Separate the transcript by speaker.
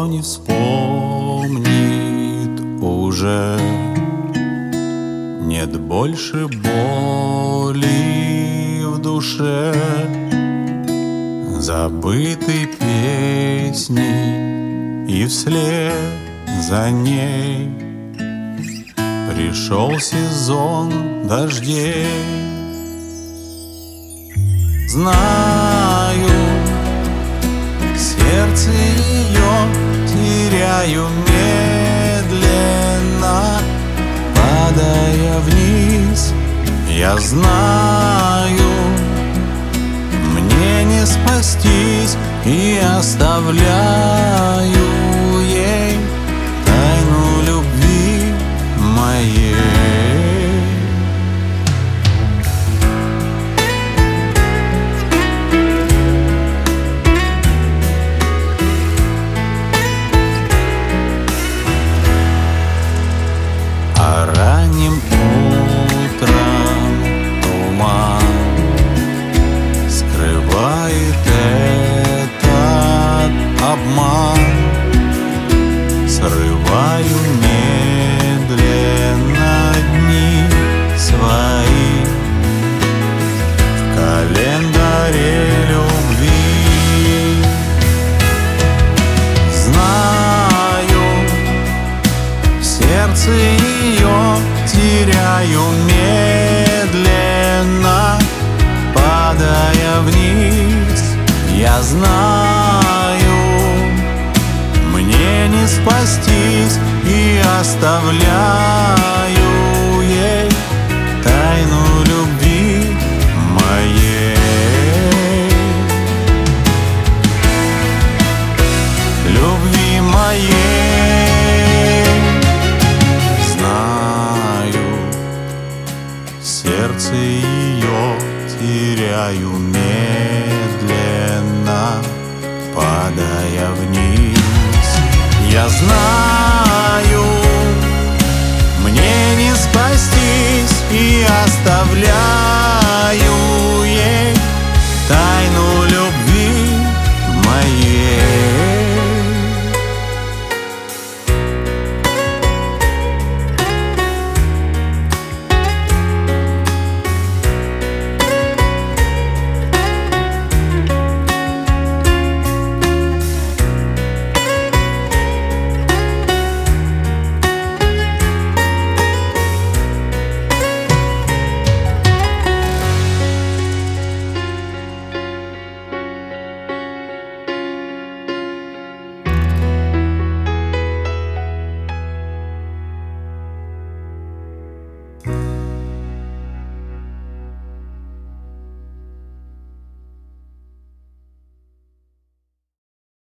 Speaker 1: никто не вспомнит уже. Нет больше боли в душе, забытой песни, и вслед за ней пришел сезон дождей. Знаю, сердце ее теряю медленно, падая вниз. Я знаю, мне не спастись, и оставляю ей тайну любви моей. А ранним утром туман скрывает этот обман. Срываю медленно дни свои в календаре любви. Знаю, в сердце ее теряю медленно, падая вниз. Я знаю, мне не спастись, и оставляю ей тайну любви моей. Любви моей. Знаю, сердце ее теряю медленно, падая вниз. Я знаю,